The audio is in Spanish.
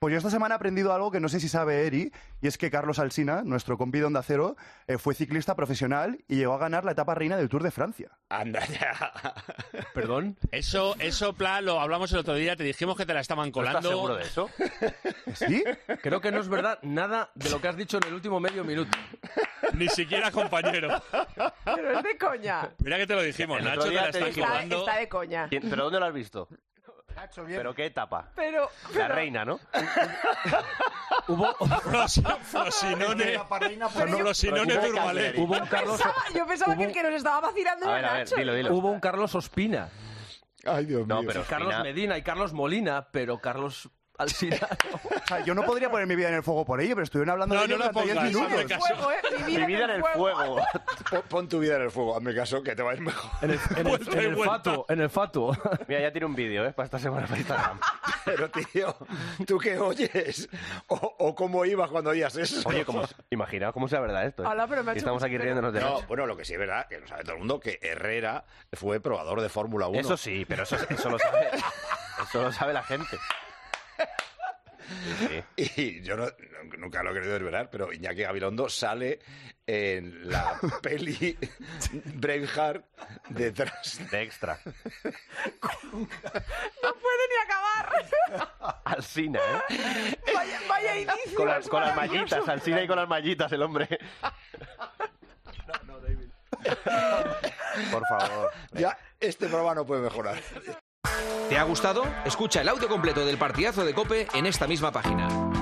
Pues yo esta semana he aprendido algo que no sé si sabe Eri, y es que Carlos Alsina, nuestro compi de Onda Cero, fue ciclista profesional y llegó a ganar la etapa reina del Tour de Francia. Anda ya. ¿Perdón? Eso, plan, lo hablamos el otro día, te dijimos que te la estaban colando. ¿Estás seguro de eso? ¿Sí? Creo que no es verdad nada de lo que has dicho en el último medio minuto. Ni siquiera compañero. Pero es de coña. Mira que te lo dijimos, El Nacho, otro te día la te están dijimos. colando. Está de coña. ¿Pero dónde lo has visto? Nacho, bien. ¿Pero qué etapa? Pero La reina, ¿no? Frosinone. Pero Frosinone Tourmalet. Hubo un Carlos... yo pensaba hubo- que el que nos estaba vacilando A era ver, Nacho. dilo. Hubo un Carlos Ospina. Ay, Dios mío. No, pero Carlos Ospina- Medina y Carlos Molina, pero Carlos Alsina... O sea, yo no podría poner mi vida en el fuego por ello, pero estuvieron hablando de ello No lo durante 10 pongas, minutos. hazme caso. Fuego, Mi vida en el fuego. Pon tu vida en el fuego, hazme caso, que te va a ir mejor. Vuelta y vuelta. En el fatuo. Mira, ya tiene un vídeo, para esta semana para Instagram. Pero, tío, ¿tú qué oyes? ¿O cómo ibas cuando oías eso? Oye, imagina cómo sea verdad esto. Hola, pero me ha Y hecho estamos aquí riéndonos de No, Nacho. bueno, lo que sí es verdad, que lo sabe todo el mundo, que Herrera fue probador de Fórmula 1. Eso sí, pero eso lo sabe. Eso lo sabe la gente. Sí. Y yo nunca lo he querido desvelar, pero Iñaki Gabilondo sale en la peli Braveheart detrás. De extra. No puede ni acabar. Alsina, ¿eh? Vaya inicio. Con es las maravilloso. mallitas, Alsina y con las mallitas, el hombre. Por favor. Ya, este programa no puede mejorar. ¿Te ha gustado? Escucha el audio completo del partidazo de COPE en esta misma página.